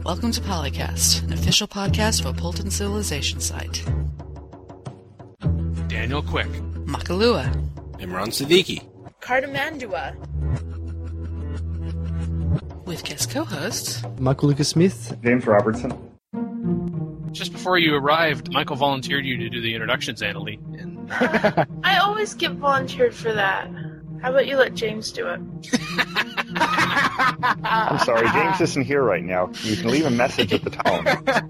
Welcome to Polycast, an official podcast of a Polton civilization site. Daniel Quick. Makalua. Imran Siddiqui. Cardamandua. With guest co-hosts Michael Lucas Smith. James Robertson. Just before you arrived, Michael volunteered you to do the introductions, Annalie. And I always get volunteered for that. How about you let James do it? I'm sorry, James isn't here right now. You can leave a message at the tone.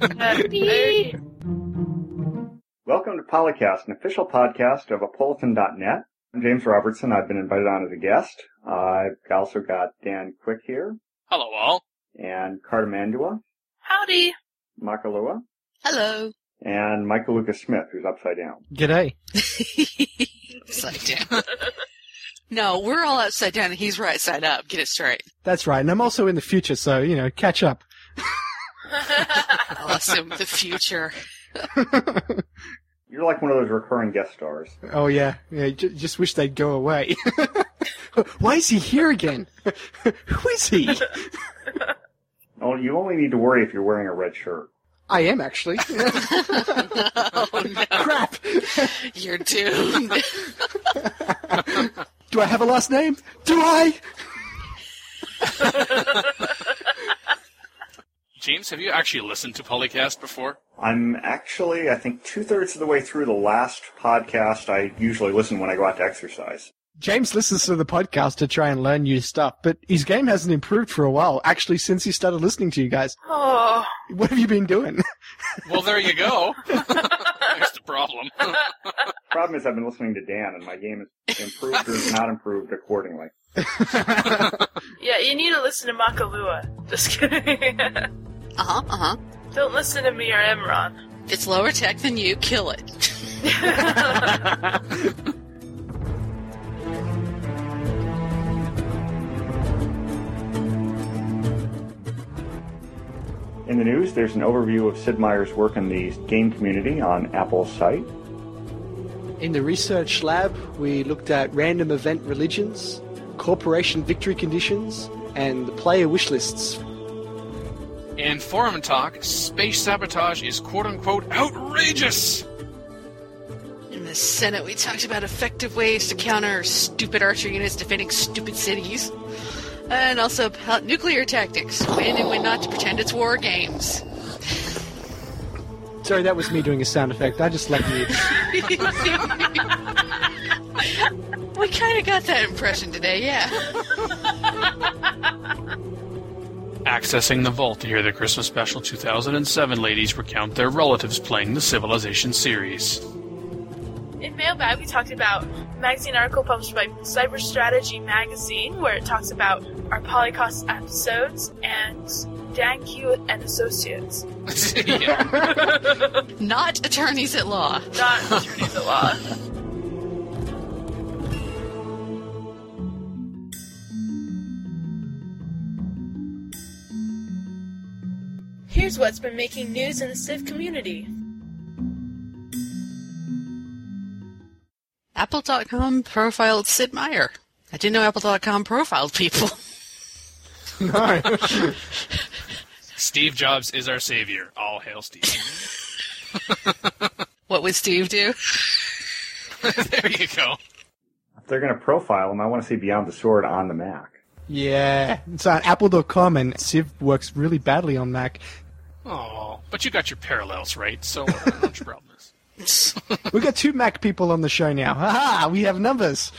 Welcome to Polycast, an official podcast of Apolitan.net. I'm James Robertson. I've been invited on as a guest. I've also got Dan Quick here. hello, all. And Cardamandua. Howdy. Makalua. Hello. And Michael Lucas Smith, who's upside down. G'day. Upside down. No, we're all upside down and he's right side up. Get it straight. That's right, and I'm also in the future, so, catch up. Awesome. The future. You're like one of those recurring guest stars. Oh, yeah. Just wish they'd go away. Why is he here again? Who is he? Oh, you only need to worry if you're wearing a red shirt. I am, actually. Oh, no. Crap! You're doomed. Do I have a last name? Do I? James, have you actually listened to Polycast before? I'm actually, I think, 2/3 of the way through the last podcast. I usually listen when I go out to exercise. James listens to the podcast to try and learn new stuff, but his game hasn't improved for a while, actually, since he started listening to you guys. Oh. What have you been doing? Well, there you go. There's the problem. Problem is I've been listening to Dan, and my game is improved or not improved accordingly. Yeah, you need to listen to Makalua. Just kidding. Don't listen to me or Imran. If it's lower tech than you, kill it. In the news, there's an overview of Sid Meier's work in the game community on Apple's site. In the research lab, we looked at random event religions, corporation victory conditions, and the player wish lists. In Forum Talk, space sabotage is quote-unquote outrageous! In the Senate, we talked about effective ways to counter stupid archer units defending stupid cities. And also about nuclear tactics. When and when not to pretend it's war games. Sorry, that was me doing a sound effect. I just like you. We kind of got that impression today, yeah. Accessing the vault to hear the Christmas special 2007 ladies recount their relatives playing the Civilization series. In Mailbag, we talked about a magazine article published by Cyber Strategy Magazine, where it talks about our Polycast episodes and Dan Q and Associates. Not attorneys at law. Not attorneys at law. Here's what's been making news in the Civ community. Apple.com profiled Sid Meier. I didn't know Apple.com profiled people. No. Steve Jobs is our savior. All hail Steve. What would Steve do? There you go. If they're going to profile him, I want to see Beyond the Sword on the Mac. Yeah. It's on Apple.com, and Civ works really badly on Mac. Oh, but you got your parallels right, so I don't know what your problem is. We got 2 Mac people on the show now. Ha! We have numbers.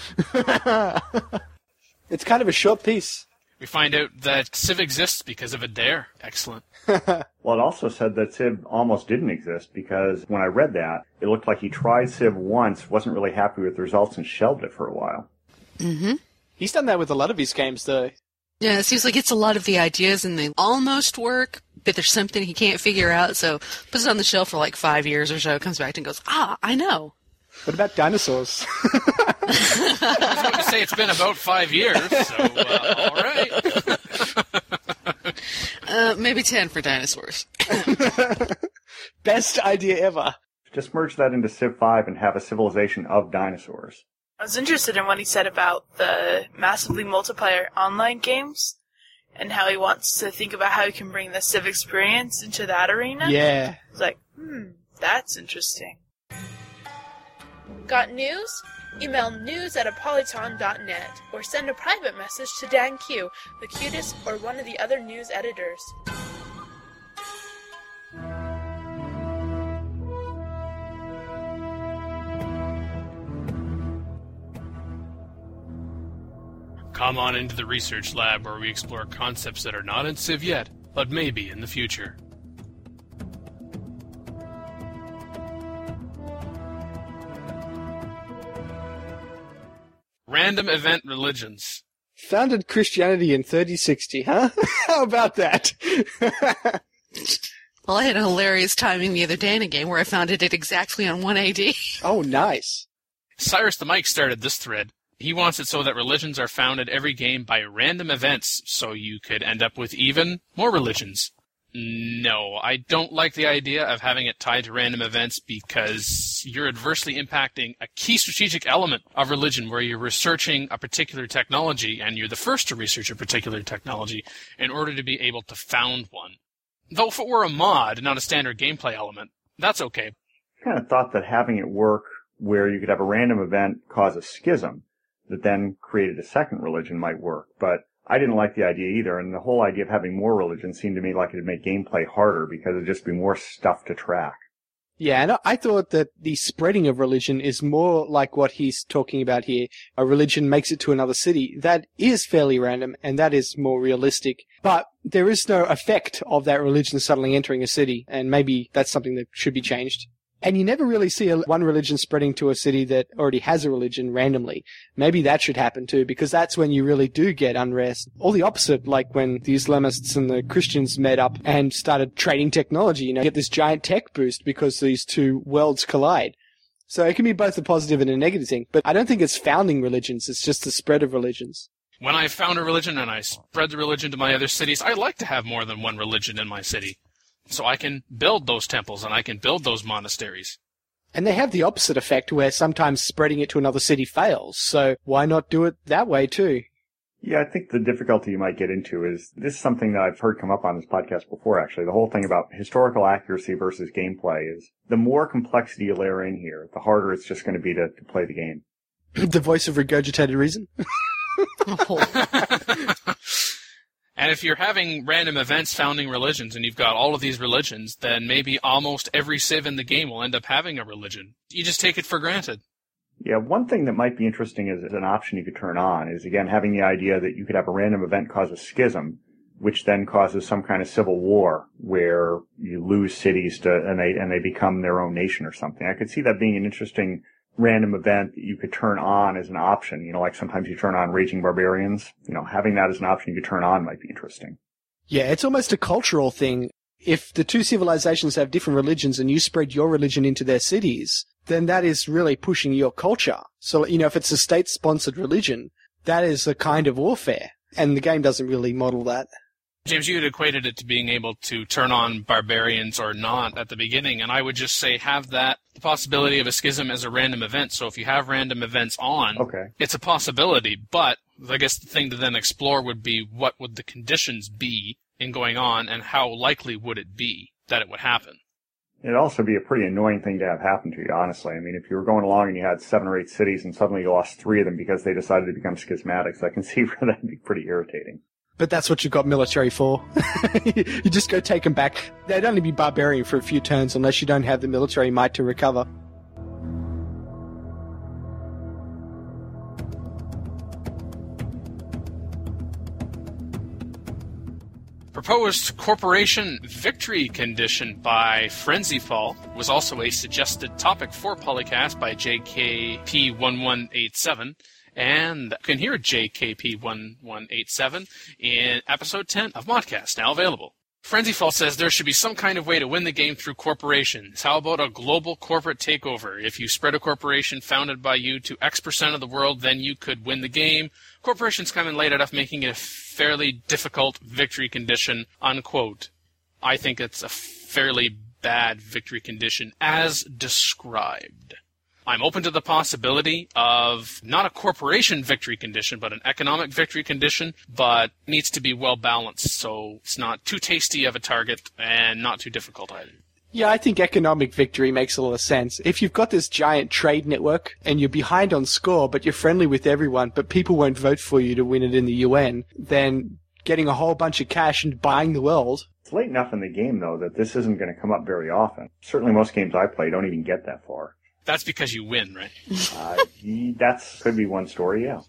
It's kind of a short piece. We find out that Civ exists because of a dare. Excellent. Well, it also said that Civ almost didn't exist because when I read that, it looked like he tried Civ once, wasn't really happy with the results, and shelved it for a while. Mm-hmm. He's done that with a lot of his games, though. Yeah, it seems like it's a lot of the ideas and they almost work, but there's something he can't figure out, so puts it on the shelf for like 5 years or so, comes back and goes, I know. What about dinosaurs? I was going to say it's been about 5 years, so all right. Maybe 10 for dinosaurs. Best idea ever. Just merge that into Civ 5 and have a civilization of dinosaurs. I was interested in what he said about the massively multiplayer online games. and how he wants to think about how he can bring the Civ experience into that arena. Yeah. It's like, that's interesting. Got news? Email news@apolyton.net or send a private message to Dan Q, the cutest, or one of the other news editors. Come on into the research lab where we explore concepts that are not in Civ yet, but maybe in the future. Random event religions. Founded Christianity in 3060, huh? How about that? Well, I had a hilarious timing the other day in a game where I founded it exactly on 1 AD. Oh, nice. Cyrus the Mike started this thread. He wants it so that religions are founded every game by random events, so you could end up with even more religions. No, I don't like the idea of having it tied to random events because you're adversely impacting a key strategic element of religion where you're researching a particular technology and you're the first to research a particular technology in order to be able to found one. Though if it were a mod, not a standard gameplay element, that's okay. I kind of thought that having it work where you could have a random event cause a schism that then created a second religion might work, but I didn't like the idea either, and the whole idea of having more religions seemed to me like it would make gameplay harder because it'd just be more stuff to track. Yeah, and I thought that the spreading of religion is more like what he's talking about here. A religion makes it to another city. That is fairly random, and that is more realistic. But there is no effect of that religion suddenly entering a city, and maybe that's something that should be changed. And you never really see one religion spreading to a city that already has a religion randomly. Maybe that should happen too, because that's when you really do get unrest. Or the opposite, like when the Islamists and the Christians met up and started trading technology, you get this giant tech boost because these two worlds collide. So it can be both a positive and a negative thing, but I don't think it's founding religions, it's just the spread of religions. When I found a religion and I spread the religion to my other cities, I like to have more than one religion in my city. So I can build those temples and I can build those monasteries. And they have the opposite effect where sometimes spreading it to another city fails. So why not do it that way too? Yeah, I think the difficulty you might get into is, this is something that I've heard come up on this podcast before actually, the whole thing about historical accuracy versus gameplay is, the more complexity you layer in here, the harder it's just going to be to play the game. The voice of regurgitated reason? And if you're having random events founding religions and you've got all of these religions, then maybe almost every Civ in the game will end up having a religion. You just take it for granted. Yeah, one thing that might be interesting as an option you could turn on is, again, having the idea that you could have a random event cause a schism, which then causes some kind of civil war where you lose cities and they become their own nation or something. I could see that being an interesting random event that you could turn on as an option. Like sometimes you turn on Raging Barbarians. Having that as an option you could turn on might be interesting. Yeah, it's almost a cultural thing. If the two civilizations have different religions and you spread your religion into their cities, then that is really pushing your culture. So, if it's a state-sponsored religion, that is a kind of warfare. And the game doesn't really model that. James, you had equated it to being able to turn on barbarians or not at the beginning, and I would just say have the possibility of a schism as a random event. So if you have random events on, It's a possibility, but I guess the thing to then explore would be what would the conditions be in going on, and how likely would it be that it would happen. It'd also be a pretty annoying thing to have happen to you, honestly. I mean, if you were going along and you had 7 or 8 cities and suddenly you lost 3 of them because they decided to become schismatics, I can see where that'd be pretty irritating. But that's what you've got military for. You just go take them back. They'd only be barbarian for a few turns unless you don't have the military might to recover. Proposed corporation victory condition by Frenzyfall was also a suggested topic for Polycast by JKP1187. And you can hear JKP1187 in episode 10 of Modcast, now available. Frenzyfall says there should be some kind of way to win the game through corporations. How about a global corporate takeover? If you spread a corporation founded by you to X% of the world, then you could win the game. Corporations come in late enough, making it a fairly difficult victory condition, unquote. I think it's a fairly bad victory condition as described. I'm open to the possibility of not a corporation victory condition, but an economic victory condition, but needs to be well balanced, so it's not too tasty of a target and not too difficult either. Yeah, I think economic victory makes a lot of sense. If you've got this giant trade network and you're behind on score, but you're friendly with everyone, but people won't vote for you to win it in the UN, then getting a whole bunch of cash and buying the world. It's late enough in the game, though, that this isn't going to come up very often. Certainly most games I play don't even get that far. That's because you win, right? That could be one story, yeah.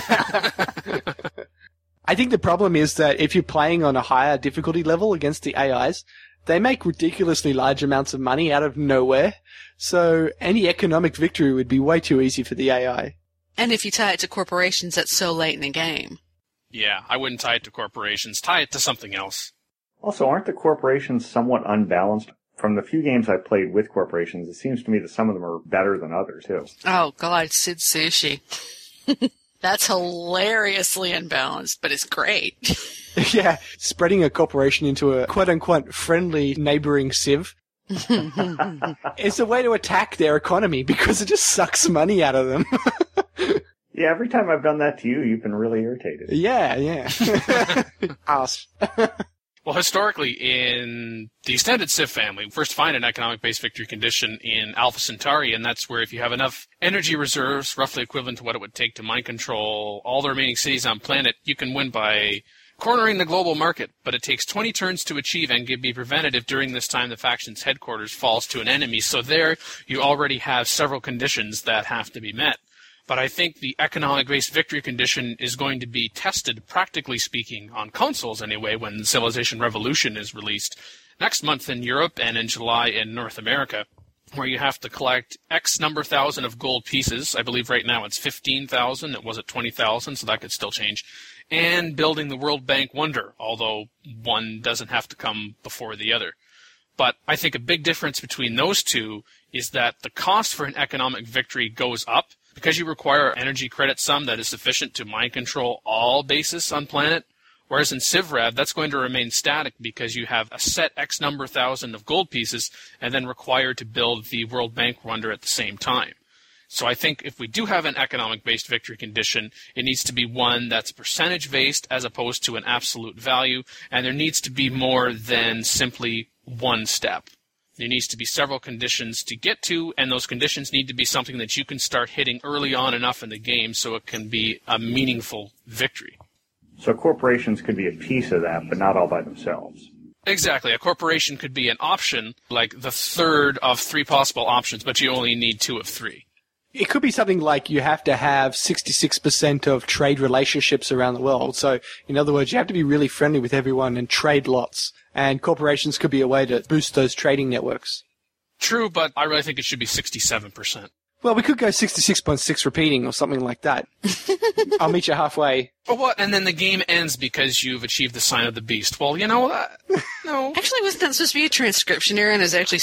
I think the problem is that if you're playing on a higher difficulty level against the AIs, they make ridiculously large amounts of money out of nowhere. So any economic victory would be way too easy for the AI. And if you tie it to corporations, that's so late in the game. Yeah, I wouldn't tie it to corporations. Tie it to something else. Also, aren't the corporations somewhat unbalanced? From the few games I played with corporations, it seems to me that some of them are better than others, too. Oh, God, Sid Sushi. That's hilariously unbalanced, but it's great. Yeah, spreading a corporation into a quote-unquote friendly neighboring civ is a way to attack their economy because it just sucks money out of them. Yeah, every time I've done that to you, you've been really irritated. Yeah. Ass. Well, historically, in the extended Civ family, we first find an economic-based victory condition in Alpha Centauri, and that's where if you have enough energy reserves, roughly equivalent to what it would take to mind control all the remaining cities on planet, you can win by cornering the global market. But it takes 20 turns to achieve and can be prevented if during this time the faction's headquarters falls to an enemy. So there, you already have several conditions that have to be met. But I think the economic-based victory condition is going to be tested, practically speaking, on consoles anyway, when Civilization Revolution is released next month in Europe and in July in North America, where you have to collect X number thousand of gold pieces. I believe right now it's 15,000. It was at 20,000, so that could still change. And building the World Bank Wonder, although one doesn't have to come before the other. But I think a big difference between those two is that the cost for an economic victory goes up, because you require an energy credit sum that is sufficient to mind control all bases on planet, whereas in CivRev, that's going to remain static because you have a set X number thousand of gold pieces and then required to build the World Bank Wonder at the same time. So I think if we do have an economic-based victory condition, it needs to be one that's percentage-based as opposed to an absolute value, and there needs to be more than simply one step. There needs to be several conditions to get to, and those conditions need to be something that you can start hitting early on enough in the game so it can be a meaningful victory. So corporations could be a piece of that, but not all by themselves. Exactly. A corporation could be an option, like the third of three possible options, but you only need two of three. It could be something like you have to have 66% of trade relationships around the world. So, in other words, you have to be really friendly with everyone and trade lots. And corporations could be a way to boost those trading networks. True, but I really think it should be 67%. Well, we could go 66.6 repeating or something like that. I'll meet you halfway. But what? And then the game ends because you've achieved the sign of the beast. Well, you know, no. Actually, wasn't that supposed to be a transcription error and it's actually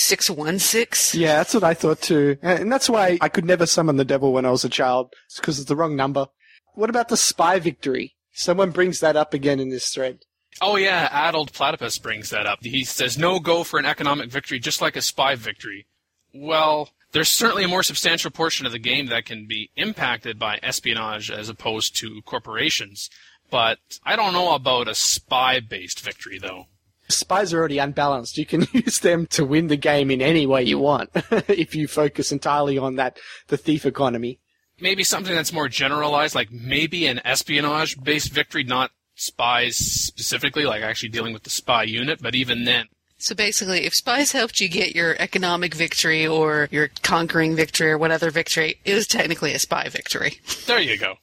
616? Yeah, that's what I thought too. And that's why I could never summon the devil when I was a child. It's because it's the wrong number. What about the spy victory? Someone brings that up again in this thread. Oh yeah, Addled Platypus brings that up. He says, no go for an economic victory, just like a spy victory. Well, there's certainly a more substantial portion of the game that can be impacted by espionage as opposed to corporations. But I don't know about a spy-based victory, though. Spies are already unbalanced. You can use them to win the game in any way you want if you focus entirely on the thief economy. Maybe something that's more generalized, like maybe an espionage-based victory, not spies specifically, like actually dealing with the spy unit, but even then. So basically, if spies helped you get your economic victory or your conquering victory or whatever victory, it was technically a spy victory. There you go.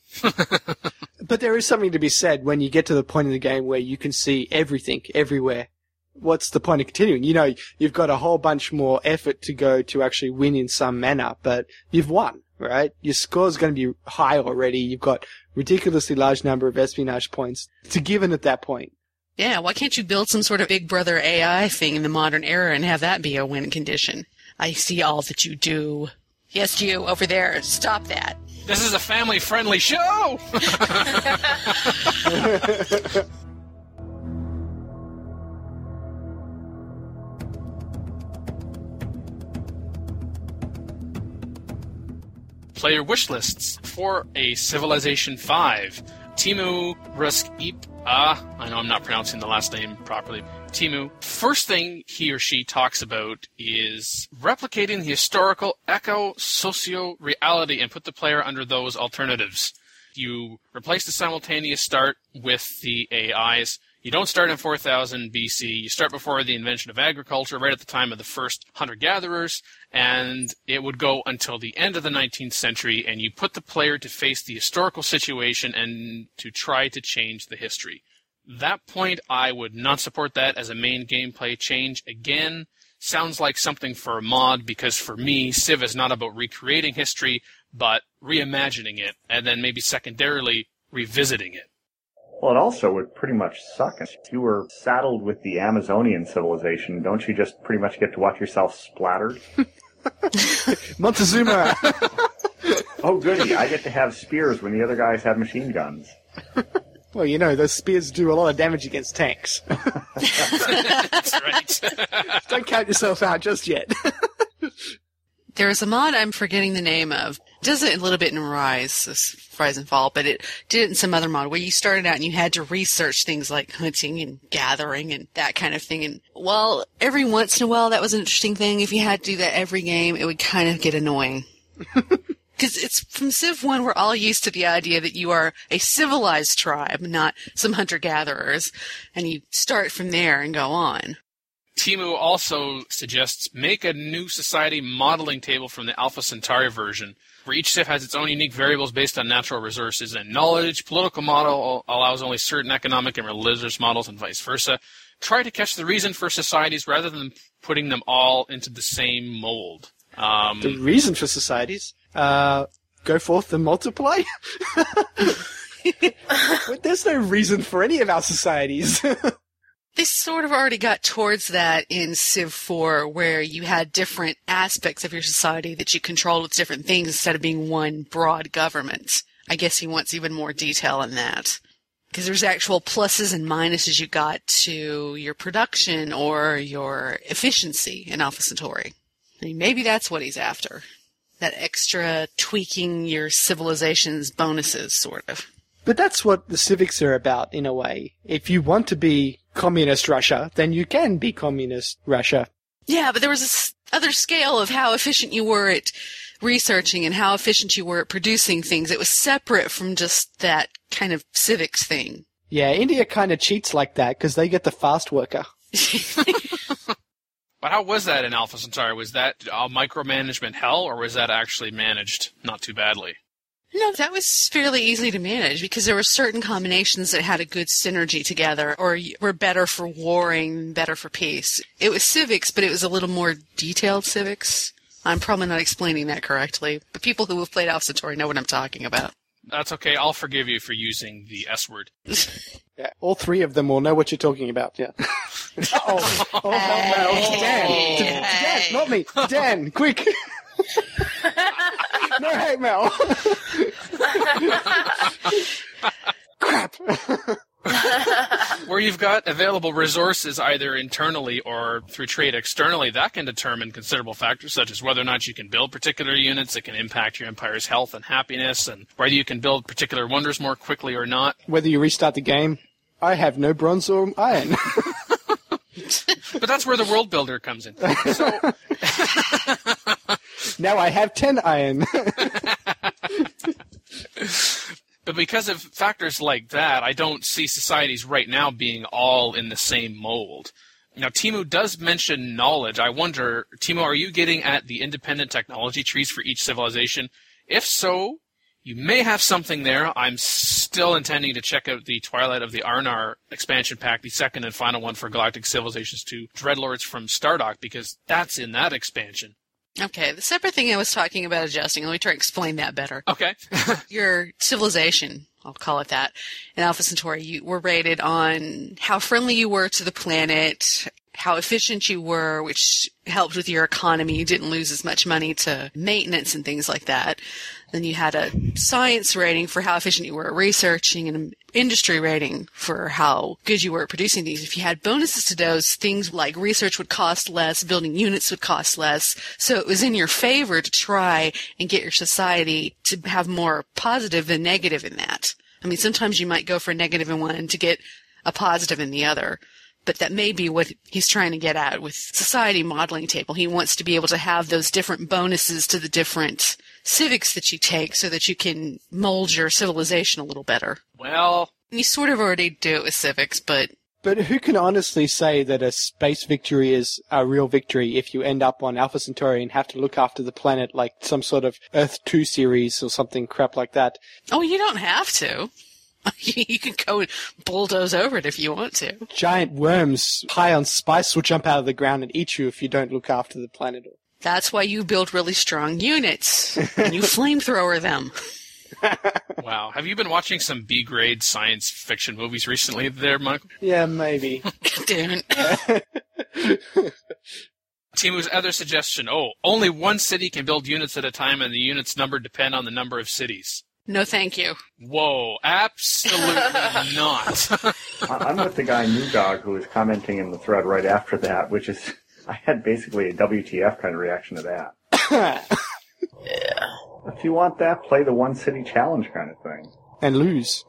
But there is something to be said when you get to the point in the game where you can see everything, everywhere. What's the point of continuing? You know, you've got a whole bunch more effort to go to actually win in some manner, but you've won, right? Your score's going to be high already. You've got ridiculously large number of espionage points to given at that point. Yeah, why can't you build some sort of Big Brother AI thing in the modern era and have that be a win condition? I see all that you do. Yes, you, over there. Stop that. This is a family-friendly show! player wish lists for a Civilization 5. Timu Rusk-Eep, I know I'm not pronouncing the last name properly. Timu, first thing he or she talks about is replicating the historical echo-socio-reality and put the player under those alternatives. You replace the simultaneous start with the AIs. You don't start in 4000 BC. You start before the invention of agriculture, right at the time of the first hunter-gatherers, and it would go until the end of the 19th century, and you put the player to face the historical situation and to try to change the history. That point, I would not support that as a main gameplay change. Again, sounds like something for a mod, because for me, Civ is not about recreating history, but reimagining it, and then maybe secondarily revisiting it. Well, it also would pretty much suck. If you were saddled with the Amazonian civilization, don't you just pretty much get to watch yourself splattered? Montezuma! Oh, goody, I get to have spears when the other guys have machine guns. Well, you know, those spears do a lot of damage against tanks. That's right. Don't count yourself out just yet. There's a mod I'm forgetting the name of. It does it a little bit in Rise and Fall, but it did it in some other mod where you started out and you had to research things like hunting and gathering and that kind of thing. And, well, every once in a while that was an interesting thing. If you had to do that every game, it would kind of get annoying. Because it's from Civ 1, we're all used to the idea that you are a civilized tribe, not some hunter-gatherers, and you start from there and go on. Timu also suggests make a new society modeling table from the Alpha Centauri version, where each Civ has its own unique variables based on natural resources and knowledge. Political model allows only certain economic and religious models and vice versa. Try to catch the reason for societies rather than putting them all into the same mold. The reason for societies? Go forth and multiply? There's no reason for any of our societies. They sort of already got towards that in Civ 4, where you had different aspects of your society that you controlled with different things instead of being one broad government. I guess he wants even more detail in that. Because there's actual pluses and minuses you got to your production or your efficiency in Alpha Centauri. I mean, maybe that's what he's after. That extra tweaking your civilization's bonuses, sort of. But that's what the civics are about, in a way. If you want to be communist Russia, then you can be communist Russia. Yeah, but there was this other scale of how efficient you were at researching and how efficient you were at producing things. It was separate from just that kind of civics thing. Yeah, India kind of cheats like that because they get the fast worker. But how was that in Alpha Centauri? Was that micromanagement hell, or was that actually managed not too badly? No, that was fairly easy to manage because there were certain combinations that had a good synergy together or were better for warring, better for peace. It was civics, but it was a little more detailed civics. I'm probably not explaining that correctly, but people who have played Alpha Centauri know what I'm talking about. That's okay. I'll forgive you for using the S word. Yeah, all three of them will know what you're talking about, yeah. Oh, no, Dan. Dan, not me. Dan, quick. No hate mail. Crap. Where you've got available resources either internally or through trade externally, that can determine considerable factors such as whether or not you can build particular units that can impact your empire's health and happiness, and whether you can build particular wonders more quickly or not. Whether you restart the game, I have no bronze or iron. But that's where the world builder comes in. So now I have 10 iron. But because of factors like that, I don't see societies right now being all in the same mold. Now, Timu does mention knowledge. I wonder, Timu, are you getting at the independent technology trees for each civilization? If so, you may have something there. I'm still intending to check out the Twilight of the Arnar expansion pack, the second and final one for Galactic Civilizations 2, Dreadlords from Stardock, because that's in that expansion. Okay, the separate thing I was talking about adjusting, let me try to explain that better. Okay. Your civilization, I'll call it that, in Alpha Centauri, you were rated on how friendly you were to the planet, how efficient you were, which helped with your economy. You didn't lose as much money to maintenance and things like that. Then you had a science rating for how efficient you were at researching, and an industry rating for how good you were at producing things. If you had bonuses to those, things like research would cost less, building units would cost less. So it was in your favor to try and get your society to have more positive than negative in that. I mean, sometimes you might go for a negative in one to get a positive in the other. But that may be what he's trying to get at with society modeling table. He wants to be able to have those different bonuses to the different civics that you take so that you can mold your civilization a little better. Well, You sort of already do it with civics, but But who can honestly say that a space victory is a real victory if you end up on Alpha Centauri and have to look after the planet like some sort of Earth 2 series or something crap like that? oh, you don't have to. You can go and bulldoze over it if you want to. Giant worms high on spice will jump out of the ground and eat you if you don't look after the planet. That's why you build really strong units, and you flamethrower them. wow. Have you been watching some B-grade science fiction movies recently there, Michael? Yeah, maybe. Dude. Timu's other suggestion, only one city can build units at a time, and the units number depend on the number of cities. No, thank you. Whoa, absolutely not. I'm with the guy Newdog who was commenting in the thread right after that, which is, I had basically a WTF kind of reaction to that. Yeah. If you want that, play the one city challenge kind of thing. And lose.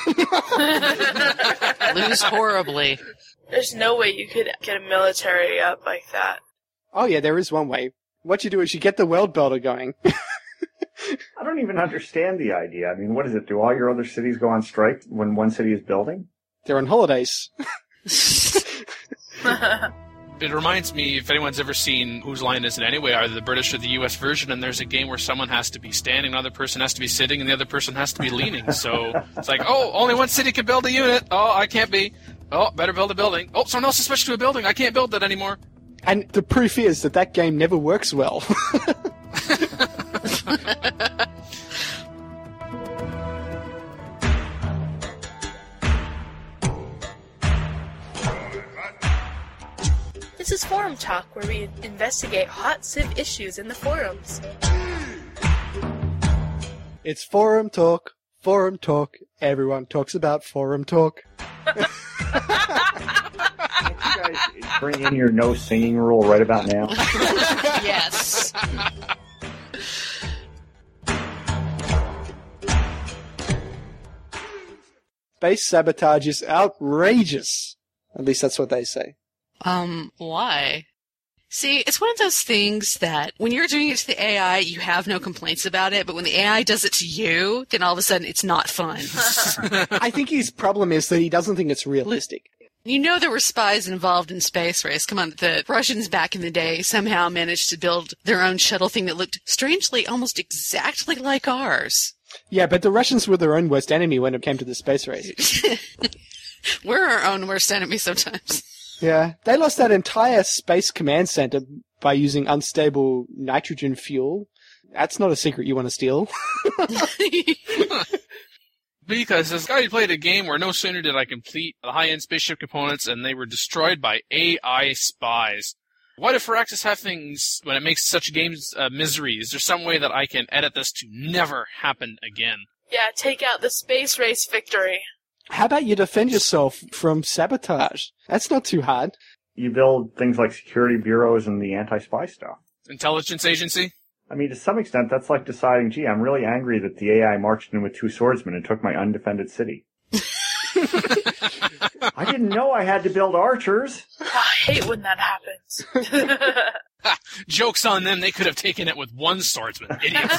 Lose horribly. There's no way you could get a military up like that. Oh yeah, there is one way. What you do is you get the world builder going. I don't even understand the idea. I mean, what is it? Do all your other cities go on strike when one city is building? They're on holidays. It reminds me, if anyone's ever seen Whose Line Is It Anyway, either the British or the US version, and there's a game where someone has to be standing, another person has to be sitting, and the other person has to be leaning. So it's like, only one city can build a unit. Oh, I can't be. Oh, better build a building. Oh, someone else is switched to a building. I can't build that anymore. And the proof is that that game never works well. This is Forum Talk, where we investigate hot civ issues in the forums. It's forum talk. Forum talk. Everyone talks about forum talk. Can't you guys bring in your no singing rule right about now? Yes. Space sabotage is outrageous. At least that's what they say. Why? See, it's one of those things that when you're doing it to the AI, you have no complaints about it, but when the AI does it to you, then all of a sudden it's not fun. I think his problem is that he doesn't think it's realistic. You know there were spies involved in Space Race. Come on, the Russians back in the day somehow managed to build their own shuttle thing that looked strangely almost exactly like ours. Yeah, but the Russians were their own worst enemy when it came to the space race. We're our own worst enemy sometimes. Yeah, they lost that entire space command center by using unstable nitrogen fuel. That's not a secret you want to steal. Because this guy played a game where no sooner did I complete the high-end spaceship components and they were destroyed by AI spies. Why do Firaxis have things when it makes such games misery? Is there some way that I can edit this to never happen again? Yeah, take out the space race victory. How about you defend yourself from sabotage? That's not too hard. You build things like security bureaus and the anti-spy stuff. Intelligence agency? I mean, to some extent, that's like deciding, gee, I'm really angry that the AI marched in with 2 swordsmen and took my undefended city. I didn't know I had to build archers. Oh, I hate when that happens. Joke's on them, they could have taken it with 1 swordsman. Idiots.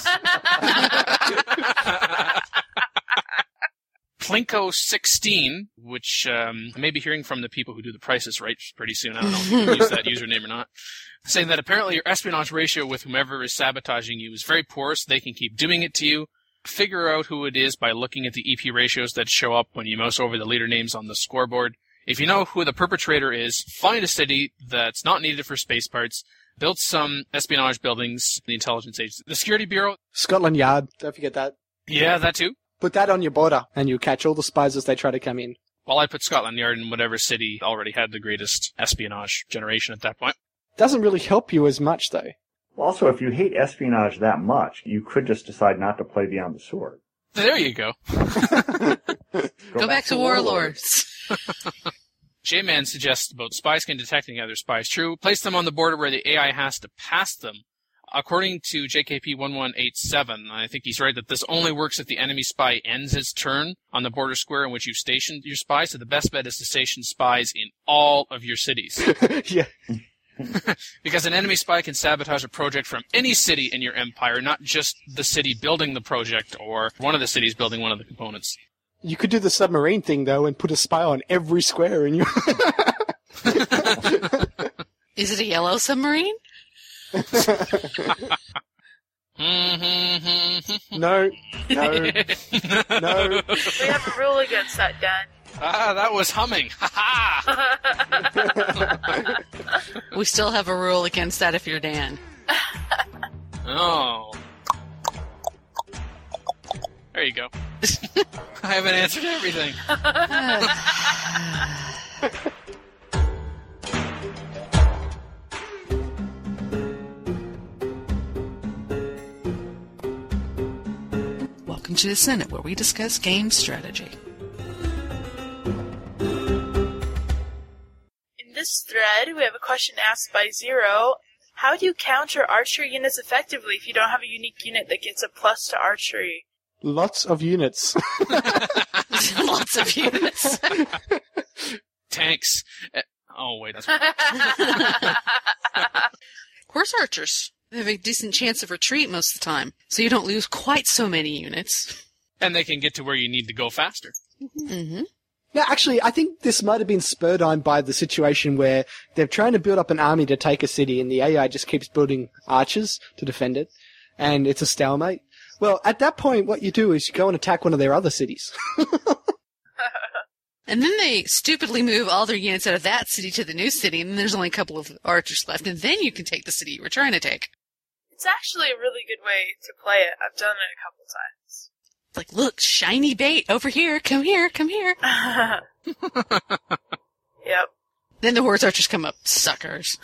Plinko16, which I may be hearing from the people who do the prices right pretty soon. I don't know if you can use that username or not. Saying that apparently your espionage ratio with whomever is sabotaging you is very poor, so they can keep doing it to you. Figure out who it is by looking at the EP ratios that show up when you mouse over the leader names on the scoreboard. If you know who the perpetrator is, find a city that's not needed for space parts, build some espionage buildings, the intelligence agency, the security bureau. Scotland Yard, don't forget that. Yeah, that too. Put that on your border, and you'll catch all the spies as they try to come in. Well, I put Scotland Yard in whatever city already had the greatest espionage generation at that point. Doesn't really help you as much, though. Also, if you hate espionage that much, you could just decide not to play Beyond the Sword. There you go. Go back to Warlords. J-Man suggests both spy scan detecting other spies. True, place them on the border where the AI has to pass them. According to JKP1187, I think he's right that this only works if the enemy spy ends his turn on the border square in which you've stationed your spy, so the best bet is to station spies in all of your cities. Yeah. Because an enemy spy can sabotage a project from any city in your empire, not just the city building the project or one of the cities building one of the components. You could do the submarine thing, though, and put a spy on every square in your... Is it a yellow submarine? No. No. We have a rule against that, Dan. That was humming. Ha ha! We still have a rule against that if you're Dan. Oh. There you go. I haven't answered everything. Welcome to the Senate, where we discuss game strategy. In this thread, we have a question asked by Zero. How do you counter archery units effectively if you don't have a unique unit that gets a plus to archery? Lots of units. Lots of units. Tanks. Oh, wait. That's... Horse archers. They have a decent chance of retreat most of the time, so you don't lose quite so many units. And they can get to where you need to go faster. Mm-hmm. Yeah, actually, I think this might have been spurred on by the situation where they're trying to build up an army to take a city, and the AI just keeps building archers to defend it, and it's a stalemate. Well, at that point, what you do is you go and attack one of their other cities. And then they stupidly move all their units out of that city to the new city, and then there's only a couple of archers left, and then you can take the city you were trying to take. It's actually a really good way to play it. I've done it a couple times. Like, look, shiny bait, over here, come here, come here. Yep. Then the horse archers come up, suckers.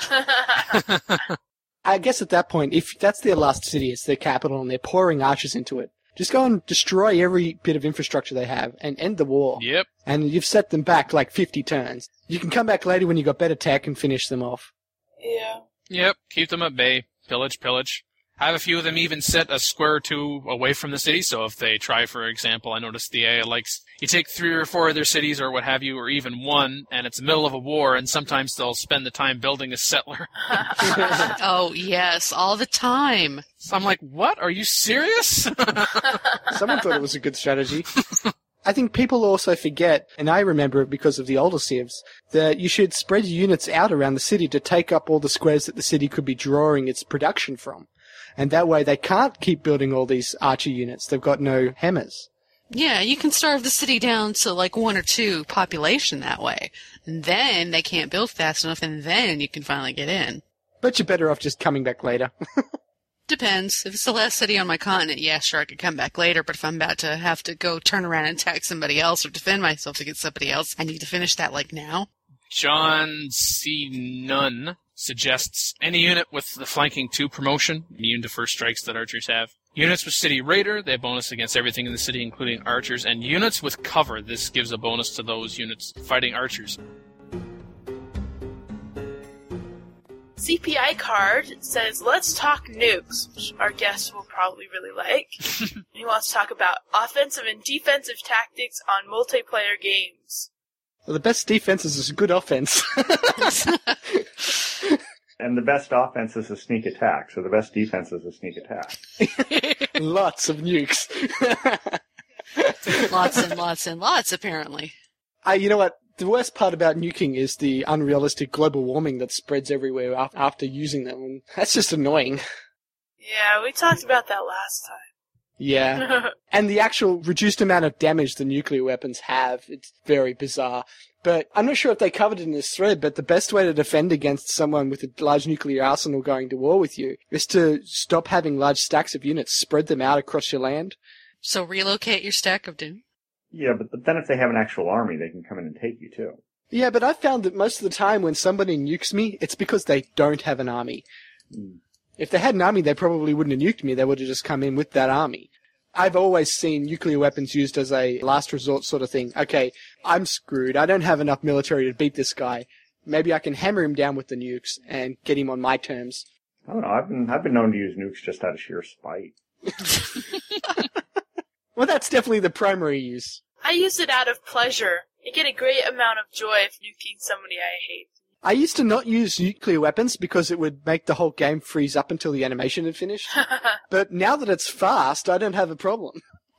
I guess at that point, if that's their last city, it's their capital, and they're pouring archers into it, just go and destroy every bit of infrastructure they have and end the war. Yep. And you've set them back like 50 turns. You can come back later when you've got better tech and finish them off. Yeah. Yep. Keep them at bay. Pillage, pillage. Have a few of them even sit a square or two away from the city, so if they try, for example, I noticed the AI likes, you take 3 or 4 of their cities or what have you, or even one, and it's the middle of a war, and sometimes they'll spend the time building a settler. Oh, yes, all the time. So I'm like, what? Are you serious? Someone thought it was a good strategy. I think people also forget, and I remember it because of the older civs, that you should spread your units out around the city to take up all the squares that the city could be drawing its production from. And that way they can't keep building all these archer units. They've got no hammers. Yeah, you can starve the city down to like 1 or 2 population that way. And then they can't build fast enough, and then you can finally get in. But you're better off just coming back later. Depends. If it's the last city on my continent, yeah, sure, I could come back later, but if I'm about to have to go turn around and attack somebody else or defend myself against somebody else, I need to finish that like now. John C. Nunn suggests any unit with the flanking 2 promotion, immune to first strikes that archers have. Units with City Raider, they have bonus against everything in the city, including archers. And units with cover, this gives a bonus to those units fighting archers. CPI card says, let's talk nukes, which our guest will probably really like. He wants to talk about offensive and defensive tactics on multiplayer games. Well, the best defense is a good offense. And the best offense is a sneak attack, so the best defense is a sneak attack. Lots of nukes. Lots and lots and lots, apparently. You know what? The worst part about nuking is the unrealistic global warming that spreads everywhere after using them, and that's just annoying. Yeah, we talked about that last time. Yeah. And the actual reduced amount of damage the nuclear weapons have, it's very bizarre. But I'm not sure if they covered it in this thread, but the best way to defend against someone with a large nuclear arsenal going to war with you is to stop having large stacks of units, spread them out across your land. So relocate your stack of doom? Yeah, but then if they have an actual army, they can come in and take you too. Yeah, but I've found that most of the time when somebody nukes me, it's because they don't have an army. If they had an army, they probably wouldn't have nuked me. They would have just come in with that army. I've always seen nuclear weapons used as a last resort sort of thing. Okay, I'm screwed. I don't have enough military to beat this guy. Maybe I can hammer him down with the nukes and get him on my terms. I don't know. I've been known to use nukes just out of sheer spite. Well, that's definitely the primary use. I use it out of pleasure. I get a great amount of joy of nuking somebody I hate. I used to not use nuclear weapons because it would make the whole game freeze up until the animation had finished. But now that it's fast, I don't have a problem.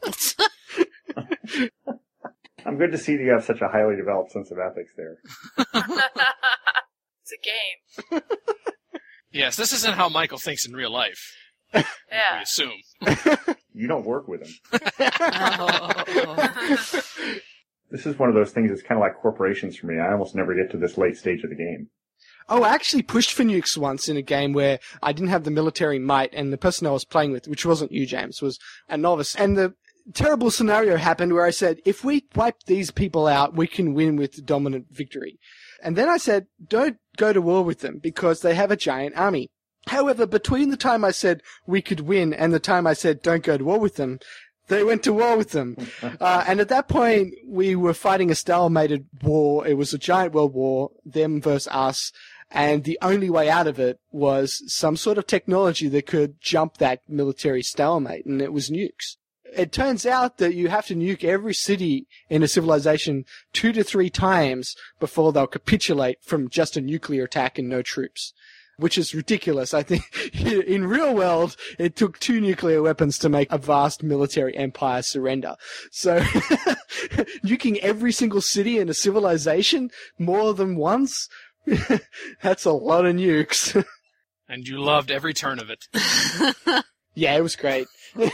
I'm good to see that you have such a highly developed sense of ethics there. It's a game. Yes, this isn't how Michael thinks in real life. Yeah. We assume. You don't work with him. Oh. This is one of those things that's kind of like corporations for me. I almost never get to this late stage of the game. Oh, I actually pushed for nukes once in a game where I didn't have the military might, and the person I was playing with, which wasn't you, James, was a novice. And the terrible scenario happened where I said, if we wipe these people out, we can win with dominant victory. And then I said, don't go to war with them because they have a giant army. However, between the time I said we could win and the time I said don't go to war with them, they went to war with them. And at that point, we were fighting a stalemated war. It was a giant world war, them versus us. And the only way out of it was some sort of technology that could jump that military stalemate, and it was nukes. It turns out that you have to nuke every city in a civilization 2 to 3 times before they'll capitulate from just a nuclear attack and no troops. Which is ridiculous. I think in real world, it took 2 nuclear weapons to make a vast military empire surrender. So, nuking every single city in a civilization more than once, that's a lot of nukes. And you loved every turn of it. Yeah, it was great.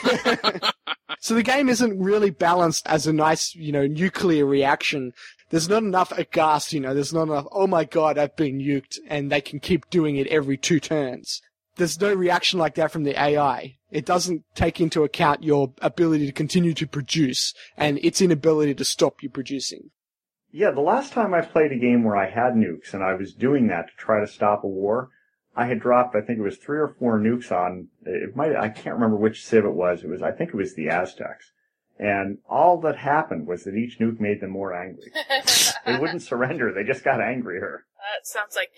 So the game isn't really balanced as a nice, nuclear reaction. There's not enough aghast, there's not enough, oh my god, I've been nuked, and they can keep doing it every 2 turns. There's no reaction like that from the AI. It doesn't take into account your ability to continue to produce, and its inability to stop you producing. Yeah, the last time I played a game where I had nukes, and I was doing that to try to stop a war, I had dropped, I think it was 3 or 4 nukes on, I can't remember which civ it was, I think it was the Aztecs. And all that happened was that each nuke made them more angry. They wouldn't surrender, they just got angrier. That sounds like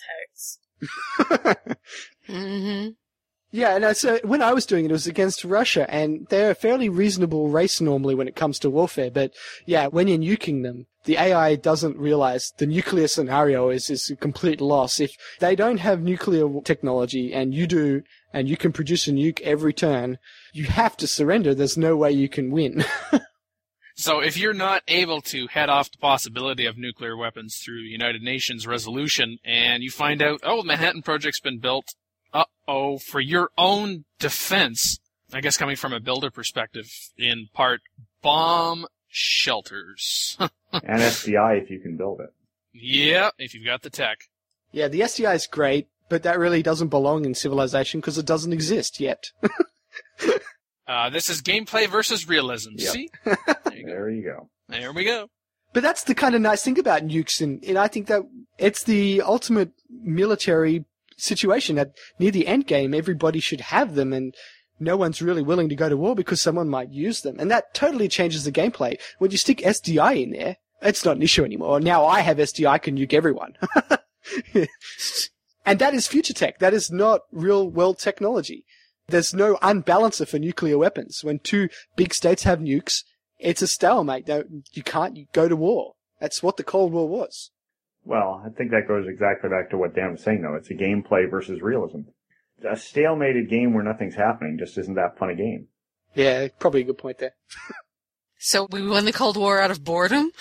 the Aztecs. Mm-hmm. Yeah, and so when I was doing it was against Russia, and they're a fairly reasonable race normally when it comes to warfare, but yeah, when you're nuking them, the AI doesn't realize the nuclear scenario is a complete loss. If they don't have nuclear technology and you do, and you can produce a nuke every turn, you have to surrender. There's no way you can win. So if you're not able to head off the possibility of nuclear weapons through United Nations resolution, and you find out, the Manhattan Project's been built, for your own defense, I guess coming from a builder perspective, in part, bomb shelters. And SDI if you can build it. Yeah, if you've got the tech. Yeah, the SDI is great, but that really doesn't belong in Civilization because it doesn't exist yet. This is gameplay versus realism. Yep. See? There you go. There we go. But that's the kind of nice thing about nukes, and I think that it's the ultimate military situation. That near the end game, everybody should have them, and no one's really willing to go to war because someone might use them. And that totally changes the gameplay. When you stick SDI in there, it's not an issue anymore. Now I have SDI, I can nuke everyone. And that is future tech. That is not real world technology. There's no unbalancer for nuclear weapons. When 2 big states have nukes, it's a stalemate. You can't go to war. That's what the Cold War was. Well, I think that goes exactly back to what Dan was saying, though. It's a gameplay versus realism. A stalemated game where nothing's happening just isn't that fun a game. Yeah, probably a good point there. So we won the Cold War out of boredom?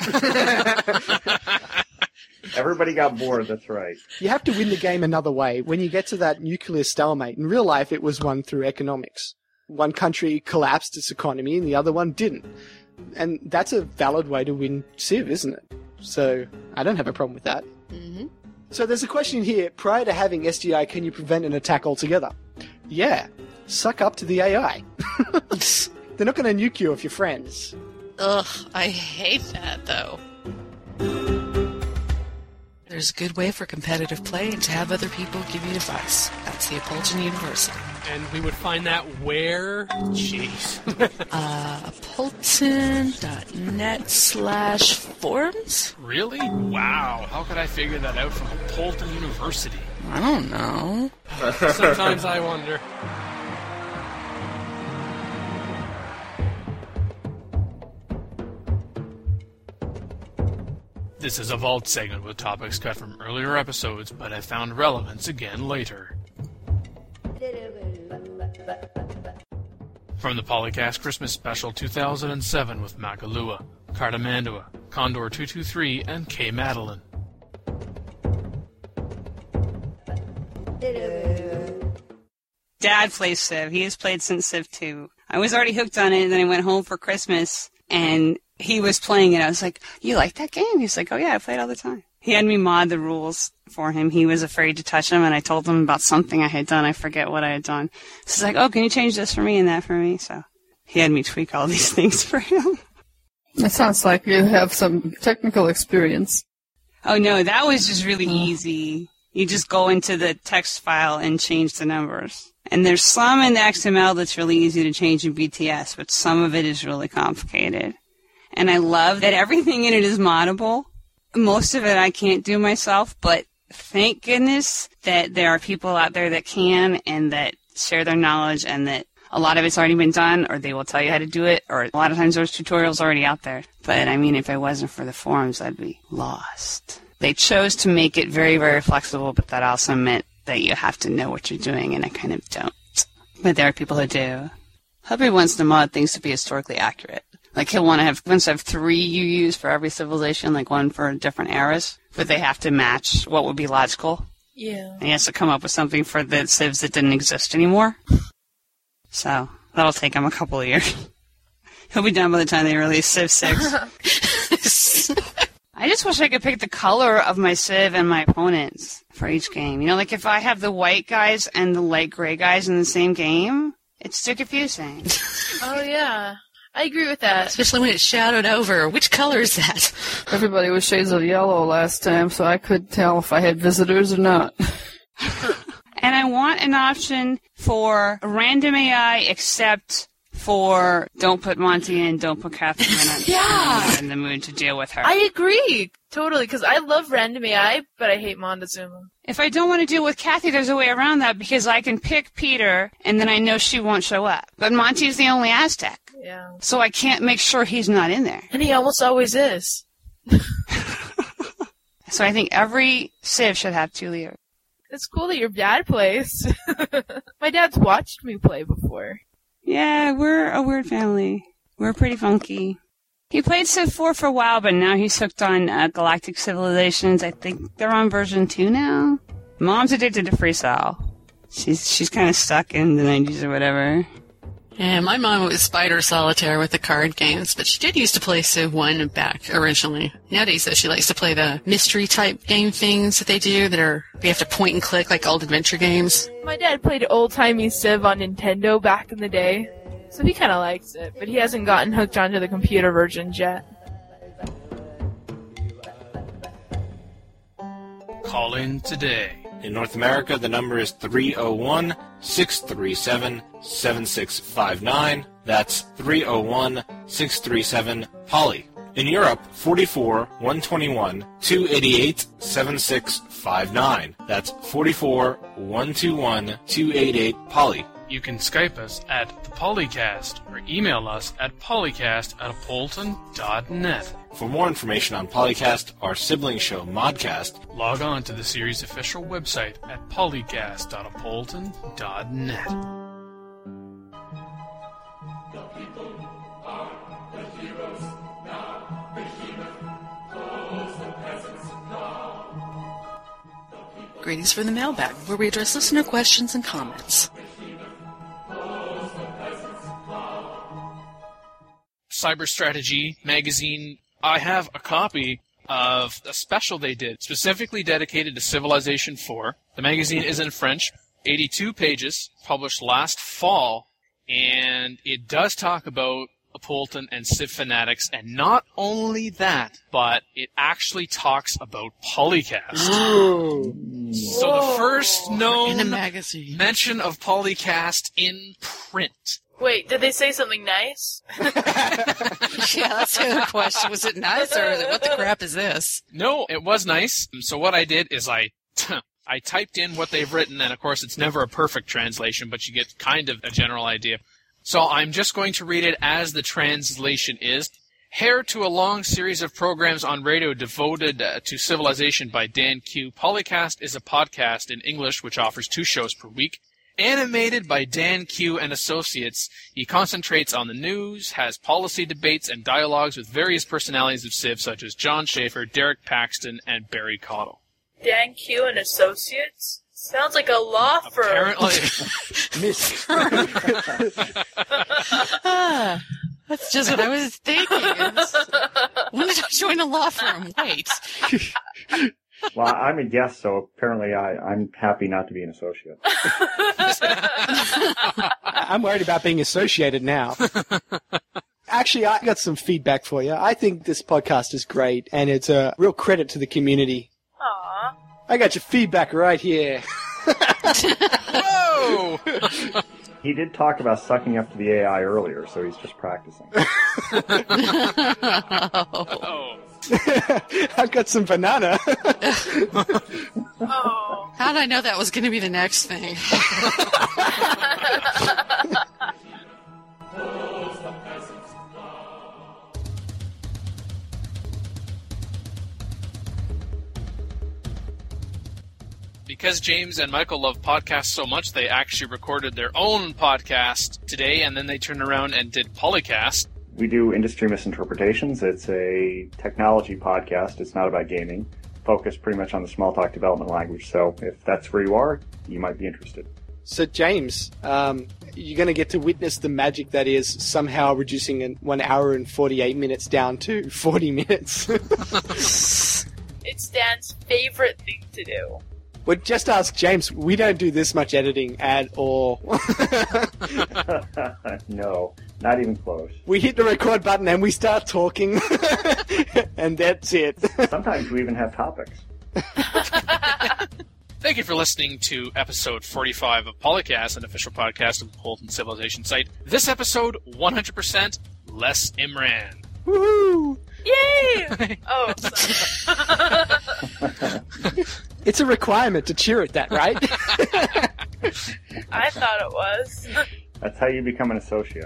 Everybody got bored, that's right. You have to win the game another way. When you get to that nuclear stalemate, in real life it was won through economics. One country collapsed its economy and the other one didn't. And that's a valid way to win Civ, isn't it? So I don't have a problem with that. Mm-hmm. So there's a question here. Prior to having SDI, can you prevent an attack altogether? Yeah. Suck up to the AI. They're not going to nuke you if you're friends. Ugh, I hate that, though. There's a good way for competitive play and to have other people give you advice. That's the Appleton University. And we would find that where? Jeez. Appleton.net/forums? Really? Wow. How could I figure that out from Appleton University? I don't know. Sometimes I wonder. This is a Vault segment with topics cut from earlier episodes, but I found relevance again later. From the Polycast Christmas Special 2007 with Magalua, Cardamandua, Condor 223, and K. Madeline. Dad plays Civ. He has played since Civ 2. I was already hooked on it, and then I went home for Christmas, and he was playing it. I was like, you like that game? He's like, oh yeah, I play it all the time. He had me mod the rules for him. He was afraid to touch them, and I told him about something I had done. I forget what I had done. So he's like, oh, can you change this for me and that for me? So he had me tweak all these things for him. It sounds like you have some technical experience. Oh no, that was just really easy. You just go into the text file and change the numbers. And there's some in the XML that's really easy to change in BTS, but some of it is really complicated. And I love that everything in it is moddable. Most of it I can't do myself, but thank goodness that there are people out there that can and that share their knowledge, and that a lot of it's already been done, or they will tell you how to do it, or a lot of times there's tutorials already out there. But I mean, if it wasn't for the forums, I'd be lost. They chose to make it very, very flexible, but that also meant that you have to know what you're doing, and I kind of don't. But there are people who do. Hubby wants to mod things to be historically accurate. Like, he'll want to have 3 UUs for every civilization, like one for different eras, but they have to match what would be logical. Yeah. And he has to come up with something for the civs that didn't exist anymore. So, that'll take him a couple of years. He'll be done by the time they release Civ 6. I just wish I could pick the color of my Civ and my opponents for each game. You know, like if I have the white guys and the light gray guys in the same game, it's too confusing. Oh, yeah. I agree with that. Especially when it's shadowed over. Which color is that? Everybody was shades of yellow last time, so I couldn't tell if I had visitors or not. And I want an option for random AI except for don't put Monty in, don't put Catherine in. Yeah. I'm not in the mood to deal with her. I agree. Totally, because I love random AI, but I hate Montezuma. If I don't want to deal with Kathy, there's a way around that because I can pick Peter and then I know she won't show up. But Monty's the only Aztec. Yeah. So I can't make sure he's not in there. And he almost always is. So I think every Civ should have 2 leaders. It's cool that your dad plays. My dad's watched me play before. Yeah, we're a weird family. We're pretty funky. He played Civ 4 for a while, but now he's hooked on Galactic Civilizations. I think they're on version 2 now. Mom's addicted to Freestyle. She's kind of stuck in the 90s or whatever. Yeah, my mom was Spider Solitaire with the card games, but she did used to play Civ 1 back originally. Nowadays, though, she likes to play the mystery-type game things that they do that are, they have to point and click like old adventure games. My dad played old-timey Civ on Nintendo back in the day, so he kind of likes it, but he hasn't gotten hooked onto the computer versions yet. Call in today. In North America, the number is 301-637-7659. That's 301-637-POLY. In Europe, 44-121-288-7659. That's 44-121-288-POLY. You can Skype us at the Polycast or email us at polycast@appleton.net. For more information on Polycast, our sibling show Modcast, log on to the series' official website at polycast.appleton.net. Greetings from the mailbag, where we address listener questions and comments. Cyber Strategy magazine. I have a copy of a special they did, specifically dedicated to Civilization 4. The magazine is in French, 82 pages, published last fall, and it does talk about Appleton, and Civ Fanatics, and not only that, but it actually talks about Polycast. So the first known In a magazine. mention of Polycast in print. Wait, did they say something nice? Yeah, that's the other question. Was it nice, or what the crap is this? No, it was nice. So what I did is I typed in what they've written, and of course it's never a perfect translation, but you get kind of a general idea. So I'm just going to read it as the translation is. Heir to a long series of programs on radio devoted to civilization by Dan Q, Polycast is a podcast in English which offers 2 shows per week. Animated by Dan Q and Associates, he concentrates on the news, has policy debates, and dialogues with various personalities of Civ such as John Schaefer, Derek Paxton, and Barry Cottle. Dan Q and Associates? Sounds like a law firm. Apparently. Miss. That's just what I was thinking. When did I join a law firm? Wait. Well, I'm a guest, so apparently I'm happy not to be an associate. I'm worried about being associated now. Actually, I got some feedback for you. I think this podcast is great, and it's a real credit to the community. Aww. I got your feedback right here. Whoa! He did talk about sucking up to the AI earlier, so he's just practicing. Oh. I've got some banana. Oh. How did I know that was going to be the next thing? Because James and Michael love podcasts so much, they actually recorded their own podcast today, and then they turned around and did Polycast. We do Industry Misinterpretations. It's a technology podcast. It's not about gaming. Focused pretty much on the small talk development language. So if that's where you are, you might be interested. So, James, you're going to get to witness the magic that is somehow reducing 1 hour and 48 minutes down to 40 minutes. It's Dan's favorite thing to do. Well, just ask James. We don't do this much editing at all. No, not even close. We hit the record button and we start talking, and that's it. Sometimes we even have topics. Thank you for listening to episode 45 of Polycast, an official podcast of the Holton Civilization site. This episode, 100% less Imran. Woohoo! Yay! Oh, sorry. It's a requirement to cheer at that, right? I thought it was. That's how you become an associate.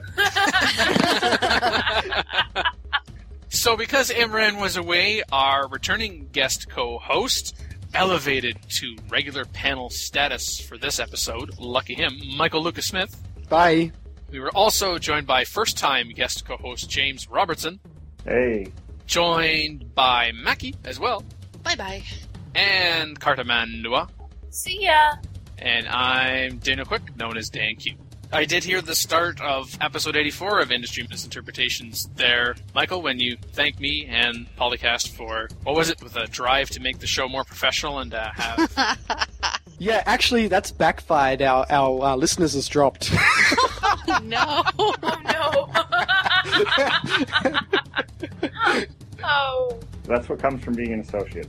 So because Imran was away, our returning guest co-host, elevated to regular panel status for this episode, lucky him, Michael Lucas Smith. Bye. We were also joined by first-time guest co-host James Robertson, Hey. joined by Mackie as well, Bye-bye. and Cartaman Nua, See ya. and I'm Daniel Quick, known as Dan Q. I did hear the start of episode 84 of Industry Misinterpretations there, Michael, when you thanked me and Polycast for, what was it, with a drive to make the show more professional and have... Yeah, actually, that's backfired. Our listeners has dropped. No. Oh, no. Oh. That's what comes from being an associate.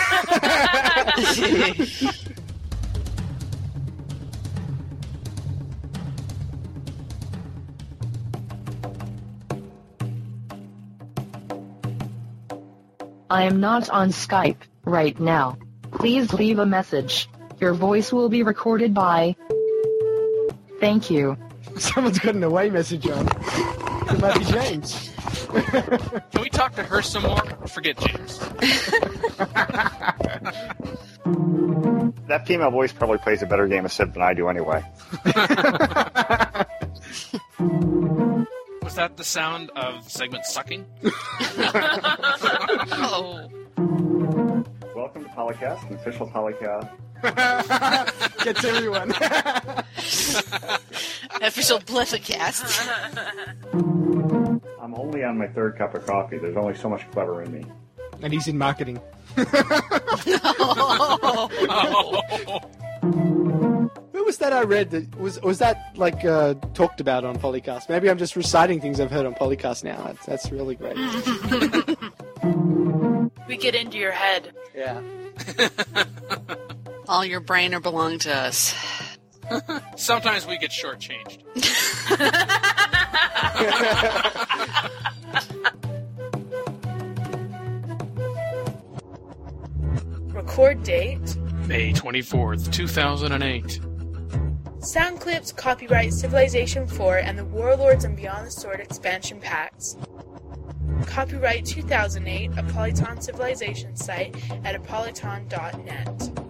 I am not on Skype right now. Please leave a message. Your voice will be recorded by... Thank you. Someone's got an away message on. It might be James. Can we talk to her some more? Forget James. That female voice probably plays a better game of Civ than I do anyway. Was that the sound of segment sucking? Oh. Welcome to Polycast, an official Polycast. Gets everyone. Official Blithicast. I'm only on my third cup of coffee. There's only so much clever in me. And he's in marketing. Oh. Who was that I read that was that like talked about on Polycast? Maybe I'm just reciting things I've heard on Polycast now. That's really great. We get into your head. Yeah. All your brain are belong to us. Sometimes we get shortchanged. Record date May 24th, 2008. Sound clips copyright Civilization 4 and the Warlords and Beyond the Sword expansion packs. Copyright 2008, a Polyton Civilization site at apolyton.net.